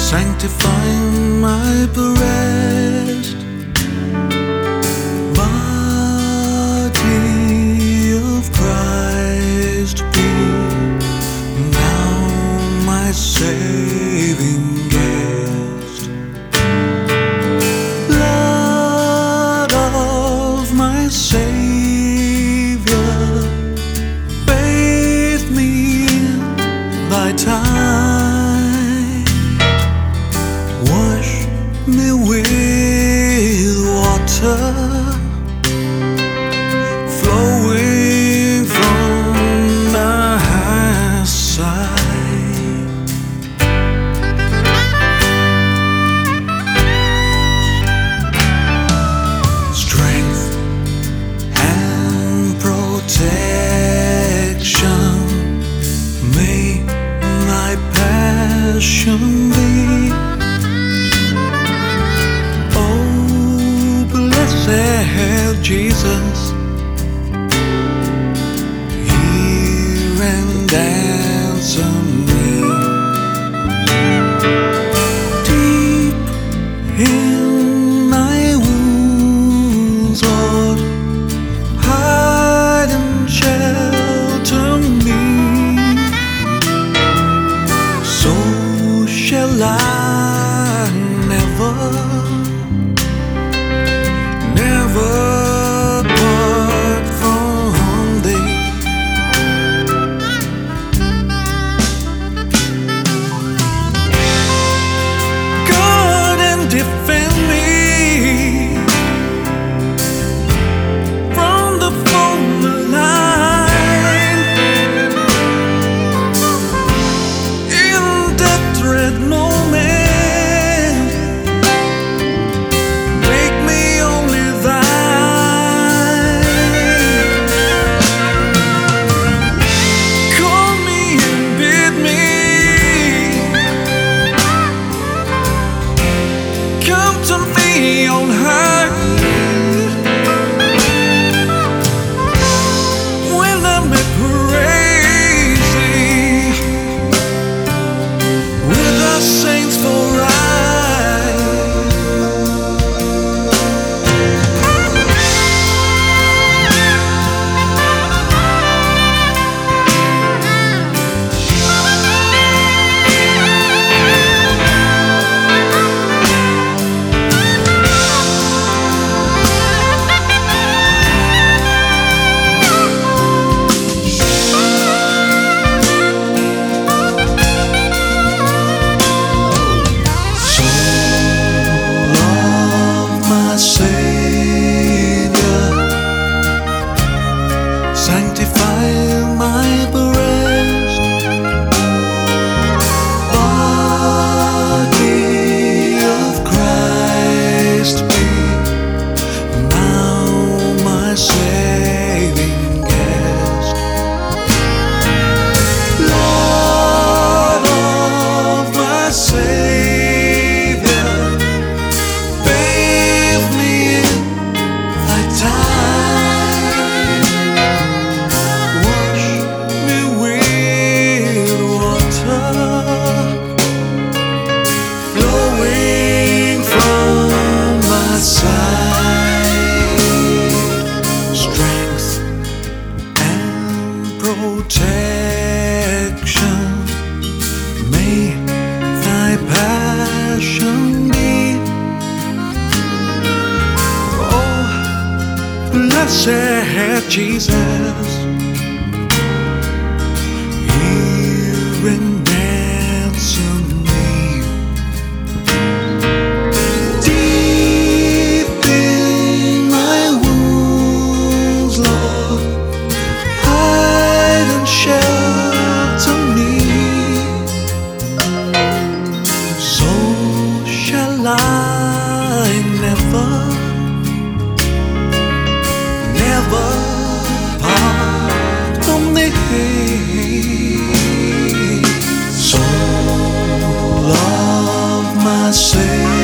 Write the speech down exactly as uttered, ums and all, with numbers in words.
sanctify my breast, body of Christ be now my saving guest. Blood of my Savior, bathe me in thy time, wash me with water flowing from thy side. Strength and protection may thy passion be. Blessed Jesus, hear and answer me. Deep in thy wounds, Lord, hide and shelter me. So shall I never Never part from thee. Guard and defend me from the foe malign. In that dread moment, come to me on high when I may praise thee with the saints for sanctify my breast, body of Christ be now my saving guest. Lord of my Savior, bathe me in thy time, flowing from my side. Strength and protection may thy passion be. Oh, blessed Jesus, hear and answer me. Deep in my wounds, Lord, hide and shelter me. So shall I never, never part from thee. Soul of my Savior,